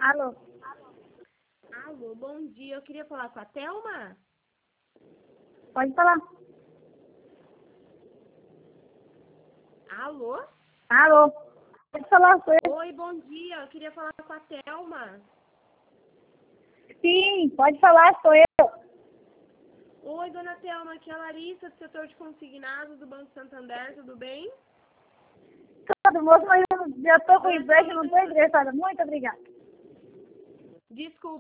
Alô? Alô, bom dia. Eu queria falar com a Thelma. Pode falar. Alô? Alô? Pode falar, sou eu. Oi, bom dia. Eu queria falar com a Thelma. Sim, pode falar, sou eu. Oi, dona Thelma. Aqui é a Larissa, do setor de consignados do Banco Santander. Tudo bem? Todo moço, mas eu já tô com Dona empréstimo, não tô Thelma, interessada. Muito obrigada. desculpa.